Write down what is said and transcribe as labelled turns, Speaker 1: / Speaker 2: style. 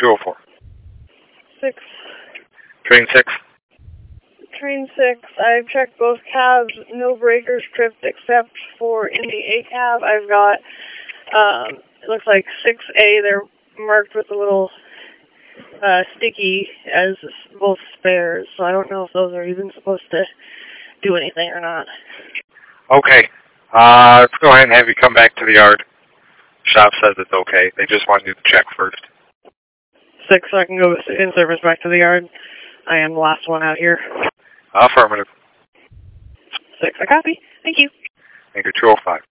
Speaker 1: 204.
Speaker 2: 6.
Speaker 1: Train 6.
Speaker 2: Train 6. I've checked both cabs. No breakers tripped except for in the A cab. I've got, it looks like 6A. They're marked with a little sticky as both spares. So I don't know if those are even supposed to do anything or not.
Speaker 1: Okay. Let's go ahead and have you come back to the yard. Shop says it's okay. They just want you to check first.
Speaker 2: 6, so I can go in service back to the yard. I am the last one out here.
Speaker 1: Affirmative.
Speaker 2: 6, I copy. Thank you.
Speaker 1: Thank you, 205.